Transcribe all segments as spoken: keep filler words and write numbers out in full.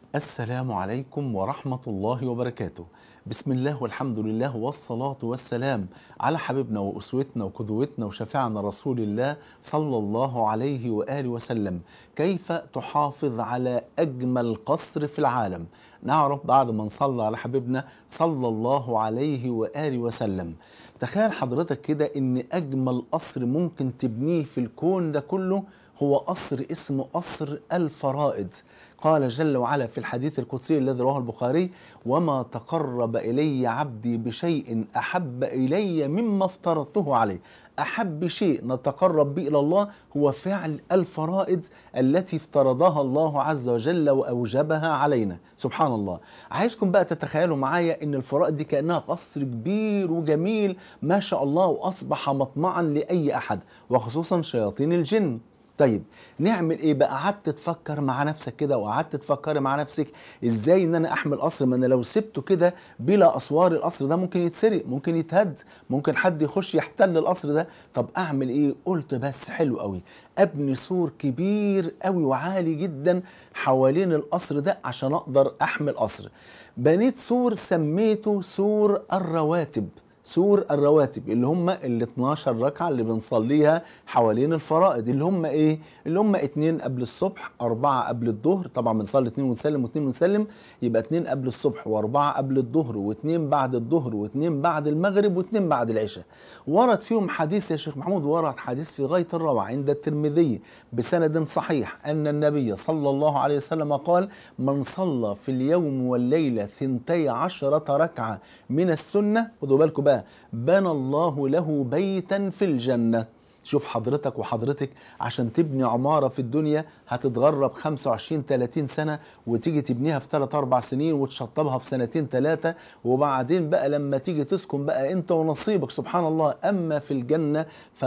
السلام عليكم ورحمة الله وبركاته. بسم الله والحمد لله والصلاة والسلام على حبيبنا وأسوتنا وقدوتنا وشفيعنا رسول الله صلى الله عليه وآله وسلم. كيف تحافظ على أجمل قصر في العالم؟ نعرف بعد ما نصلى على حبيبنا صلى الله عليه وآله وسلم. تخيل حضرتك كده إن أجمل قصر ممكن تبنيه في الكون ده كله هو قصر اسمه قصر الفرائض. قال جل وعلا في الحديث القدسي الذي رواه البخاري: وما تقرب إلي عبدي بشيء أحب إلي مما افترضته عليه. أحب شيء نتقرب به إلى الله هو فعل الفرائض التي افترضها الله عز وجل وأوجبها علينا. سبحان الله. عايزكم بقى تتخيلوا معايا إن الفرائض دي كأنها قصر كبير وجميل ما شاء الله، وأصبح مطمعا لأي أحد وخصوصا شياطين الجن. طيب نعمل ايه بقى؟ قعدت تفكر مع نفسك كده وقعدت تفكري مع نفسك ازاي ان انا احمل قصر؟ ما انا لو سبته كده بلا اسوار القصر ده ممكن يتسرق، ممكن يتهد، ممكن حد يخش يحتل القصر ده. طب اعمل ايه؟ قلت بس حلو قوي، ابني سور كبير قوي وعالي جدا حوالين القصر ده عشان اقدر احمل قصر. بنيت سور سميته سور الرواتب. سور الرواتب اللي هم ال اتناشر ركعة اللي بنصليها حوالين الفرائض، اللي هم ايه؟ اللي هم اتنين قبل الصبح، اربعة قبل الظهر، طبعا بنصلي اتنين ونسلم واتنين ونسلم، يبقى اتنين قبل الصبح واربعة قبل الظهر واتنين بعد الظهر واتنين بعد المغرب واتنين بعد العشاء. ورد فيهم حديث يا شيخ محمود، ورد حديث في غاية الروعة عند الترمذي بسند صحيح أن النبي صلى الله عليه وسلم قال: من صلى في اليوم والليلة ثنتي عشرة ركعة من السنة، خدوا بالكم بقى، بنى الله له بيتا في الجنة. شوف حضرتك وحضرتك عشان تبني عمارة في الدنيا هتتغرب خمسة وعشرين تلاتين سنة، وتيجي تبنيها في ثلاثة أربعة سنين وتشطبها في سنتين ثلاثة، وبعدين بقى لما تيجي تسكن بقى انت ونصيبك سبحان الله. اما في الجنة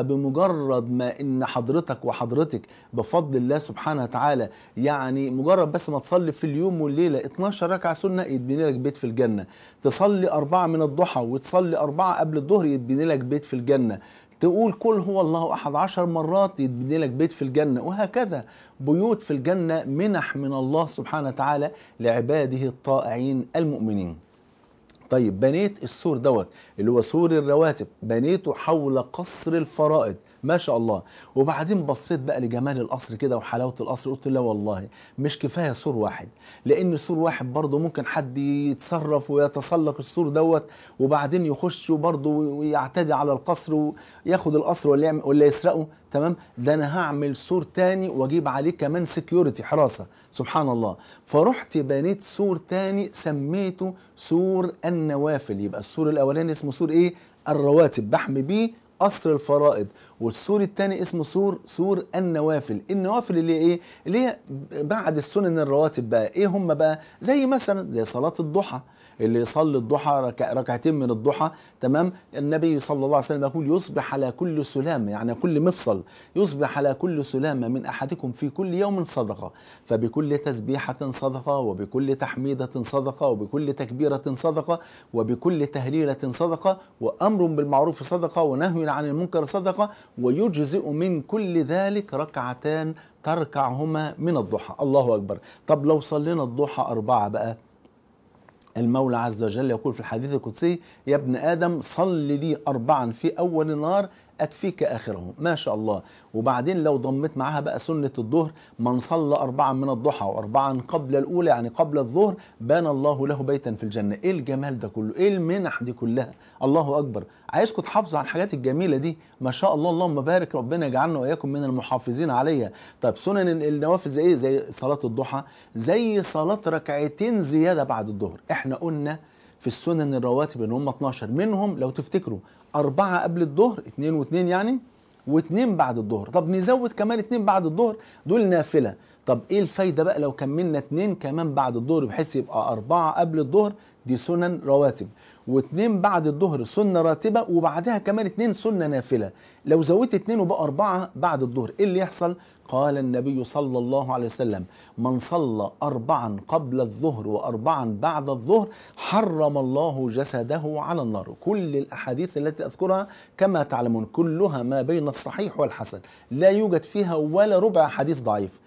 فبمجرد ما ان حضرتك وحضرتك بفضل الله سبحانه وتعالى، يعني مجرد بس ما تصلي في اليوم والليلة اتناشر ركعة سنة يتبني لك بيت في الجنة. تصلي أربعة من الضحى وتصلي أربعة قبل الظهر يتبني لك بيت في الجنة. تقول قل هو الله أحد عشر مرات يتبني لك بيت في الجنة. وهكذا بيوت في الجنة منح من الله سبحانه وتعالى لعباده الطائعين المؤمنين. طيب بنيت السور دوت اللي هو سور الرواتب، بنيته حول قصر الفرائض ما شاء الله. وبعدين بصيت بقى لجمال القصر كده وحلاوة القصر، قلت لا والله مش كفاية سور واحد، لان سور واحد برضه ممكن حد يتصرف ويتسلق السور دوت وبعدين يخش برضه ويعتدي على القصر وياخد القصر ولا يعمل ولا يسرقه. تمام، ده انا هعمل سور تاني واجيب عليه كمان سكيورتي، حراسة. سبحان الله. فرحت بنيت سور تاني سميته سور النوافل. يبقى السور الاولاني اسمه سور ايه؟ الرواتب، بحمي بيه قصر الفرائض. والسور الثاني اسمه سور سور النوافل. النوافل اللي ايه؟ اللي هي بعد السنن الرواتب بقى. ايه هم بقى؟ زي مثلا زي صلاة الضحى، اللي يصلي الضحى ركع ركعتين من الضحى. تمام، النبي صلى الله عليه وسلم يقول: يصبح على كل سلامة، يعني كل مفصل، يصبح على كل سلامة من أحدكم في كل يوم صدقة، فبكل تسبيحة صدقة، وبكل تحميدة صدقة، وبكل تكبيرة صدقة، وبكل تهليلة صدقة، وأمر بالمعروف صدقة، ونهي عن المنكر صدقة، ويجزئ من كل ذلك ركعتان تركعهما من الضحى. الله أكبر. طب لو صلينا الضحى أربعة بقى، المولى عز وجل يقول في الحديث القدسي: يا ابن آدم صل لي أربعا في أول النهار أكفيك آخره. ما شاء الله. وبعدين لو ضمت معاها بقى سنة الظهر: من صلى أربعا من الضحى وأربعا قبل الأولى يعني قبل الظهر بان الله له بيتا في الجنة. إيه الجمال ده كله؟ إيه المنح دي كلها؟ الله أكبر. عايزكم تحافظوا على الحاجات الجميلة دي ما شاء الله. اللهم بارك، ربنا يجعلنا وإياكم من المحافظين عليها. طيب سنن النوافل زي إيه؟ زي صلاة الضحى، زي صلاة ركعتين زيادة بعد الظهر. احنا قلنا في السنن الرواتب ان هم اتناشر، منهم لو تفتكروا أربعة قبل الظهر، اتنين واتنين يعني، واتنين بعد الظهر. طب نزود كمان اتنين بعد الظهر، دول نافلة. طب ايه الفايدة بقى لو كملنا اتنين كمان بعد الظهر بحيث يبقى أربعة قبل الظهر دي سنن رواتب، واتنين بعد الظهر سنة راتبة، وبعدها كمان اتنين سنة نافلة. لو زودت اتنين وبقى أربعة بعد الظهر، ايه اللي يحصل؟ قال النبي صلى الله عليه وسلم: من صلى أربعا قبل الظهر وأربعا بعد الظهر حرم الله جسده على النار. كل الأحاديث التي أذكرها كما تعلمون كلها ما بين الصحيح والحسن، لا يوجد فيها ولا ربع حديث ضعيف.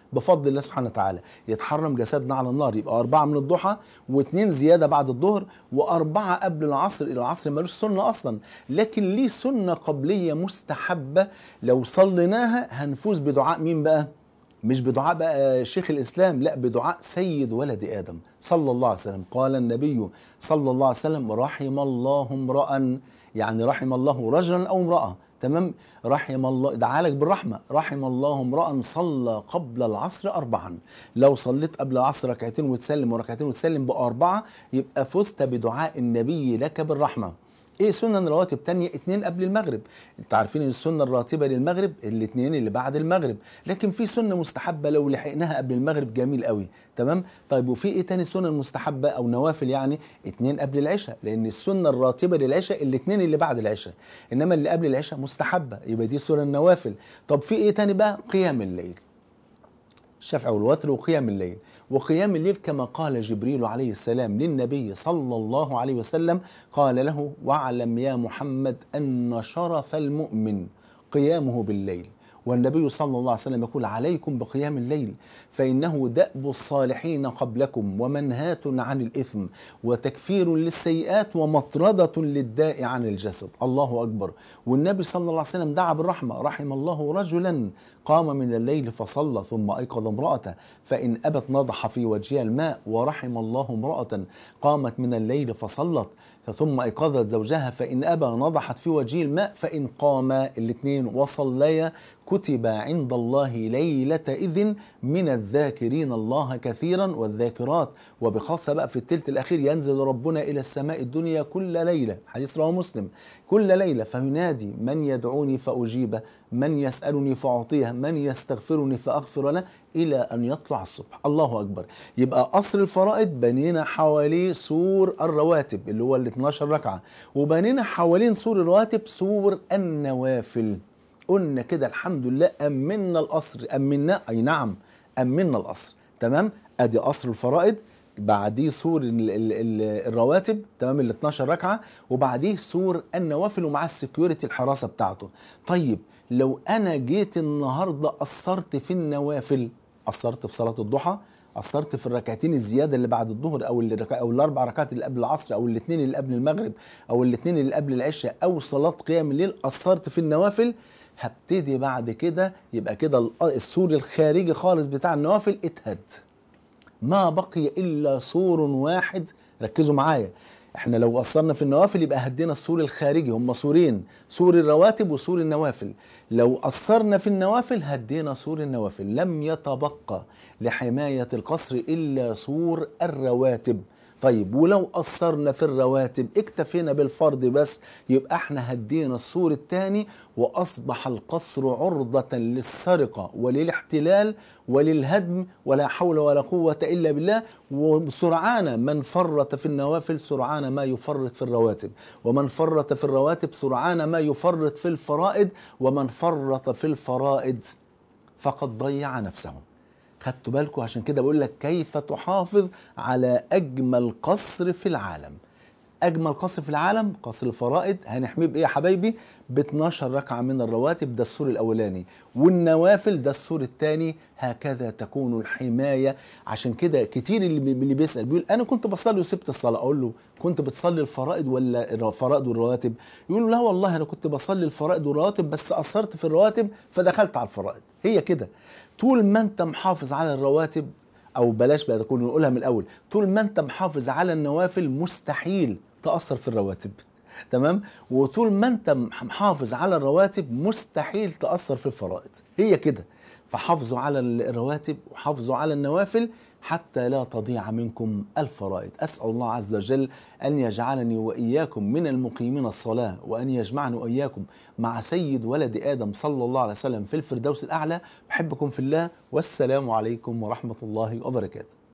بفضل الله سبحانه وتعالى. يتحرم جسدنا على النار، يبقى أربعة من الضحى واثنين زيادة بعد الظهر وأربعة قبل العصر. العصر ملوش سنة أصلا، لكن ليه سنة قبلية مستحبة لو صليناها هنفوز بدعاء مين بقى؟ مش بدعاء بقى شيخ الإسلام، لا، بدعاء سيد ولد آدم صلى الله عليه وسلم. قال النبي صلى الله عليه وسلم: رحم الله امرأ، يعني رحم الله رجلا أو امرأة، تمام؟ رحم الله، دعالك بالرحمة، رحم الله امرأ صلى قبل العصر أربعا. لو صليت قبل العصر ركعتين وتسلم وركعتين وتسلم بأربعة يبقى فزت بدعاء النبي لك بالرحمة. ايه سنن رواتب تانية؟ اتنين قبل المغرب. انت عارفين ان السنة الراتبة للمغرب الاتنين اللي بعد المغرب، لكن في سنة مستحبة لو لحقناها قبل المغرب جميل قوي، تمام؟ طيب وفي ايه تاني سنة مستحبة او نوافل؟ يعني اتنين قبل العشاء، لان السنة الراتبة للعشاء الاتنين اللي بعد العشاء، انما اللي قبل العشاء مستحبة، يبقى دي سنة النوافل. طب في ايه تاني بقى؟ قيام الليل، الشفع والوتر وقيام الليل. وقيام الليل كما قال جبريل عليه السلام للنبي صلى الله عليه وسلم، قال له: واعلم يا محمد أن شرف المؤمن قيامه بالليل. والنبي صلى الله عليه وسلم يقول: عليكم بقيام الليل فإنه دأب الصالحين قبلكم ومنهاة عن الإثم وتكفير للسيئات ومطردة للداء عن الجسد. الله أكبر. والنبي صلى الله عليه وسلم دعا بالرحمة: رحم الله رجلا قام من الليل فصلى ثم أيقظ امرأته فإن أبت نضح في وجهها الماء، ورحم الله امرأة قامت من الليل فصلت ثم أيقظت زوجها فإن أبى نضحت في وجهه الماء، فإن قاما الاثنين وصليا كتب عند الله ليلة إذن من الذاكرين الله كثيرا والذاكرات. وبخاصة بقى في الثلث الأخير ينزل ربنا إلى السماء الدنيا كل ليلة، حديث رواه مسلم، كل ليلة فينادي: من يدعوني فأجيبه، من يسألني فأعطيه، من يستغفرني فأغفر له، إلى أن يطلع الصبح. الله أكبر. يبقى قصر الفرائض بنينا حواليه سور الرواتب اللي هو ال اثناشر ركعة، وبنينا حوالين سور الرواتب سور النوافل. قلنا كده الحمد لله أمنا القصر، أمنا، أي نعم أمنا القصر، تمام؟ أدي قصر الفرائض، بعديه سور ال ال ال الرواتب، تمام، ال اثناشر ركعة، وبعديه سور النوافل ومع السكيورتي الحراسة بتاعته. طيب لو أنا جيت النهاردة قصرت في النوافل، قصرت في صلاة الضحى، قصرت في الركعتين الزيادة اللي بعد الظهر أو الركع أو الأربع ركعات اللي قبل العصر أو الاثنين اللي قبل المغرب أو الاثنين اللي قبل العشاء أو صلاة قيام الليل، قصرت في النوافل، هبتدي بعد كده يبقى كده السور الخارجي خالص بتاع النوافل اتهد، ما بقي إلا سور واحد. ركزوا معايا، احنا لو قصرنا في النوافل يبقى هدينا السور الخارجي، هم سورين، سور الرواتب وسور النوافل. لو قصرنا في النوافل هدينا سور النوافل، لم يتبقى لحماية القصر إلا سور الرواتب. طيب ولو قصرنا في الرواتب اكتفينا بالفرض بس، يبقى احنا هدينا السور الثاني وأصبح القصر عرضة للسرقة وللاحتلال وللهدم، ولا حول ولا قوة إلا بالله. وسرعان من فرط في النوافل سرعان ما يفرط في الرواتب، ومن فرط في الرواتب سرعان ما يفرط في الفرائض، ومن فرط في الفرائض فقد ضيع نفسه. خدتوا بالكم؟ عشان كده بقول لك كيف تحافظ على أجمل قصر في العالم. أجمل قصر في العالم قصر الفرائض. هنحميه بإيه يا حبايبي؟ ب اثناشر ركعة من الرواتب، ده السور الأولاني، والنوافل ده السور الثاني. هكذا تكون الحماية. عشان كده كتير اللي اللي بيسأل بيقول أنا كنت بصلي وسبت الصلاة، أقول له كنت بتصلي الفرائض ولا الفرائض والرواتب؟ يقول له لا والله أنا كنت بصلي الفرائض والرواتب بس قصرت في الرواتب فدخلت على الفرائض. هي كده، طول ما أنت محافظ على الرواتب، او بلاش بقى تكون نقولها من الاول، طول ما انت محافظ على النوافل مستحيل تأثر في الرواتب، تمام؟ وطول ما انت محافظ على الرواتب مستحيل تأثر في الفرائض. هي كده. فحافظوا على الرواتب وحافظوا على النوافل حتى لا تضيع منكم الفرائض. أسأل الله عز وجل أن يجعلني وإياكم من المقيمين الصلاة، وأن يجمعني وإياكم مع سيد ولد آدم صلى الله عليه وسلم في الفردوس الأعلى. بحبكم في الله، والسلام عليكم ورحمة الله وبركاته.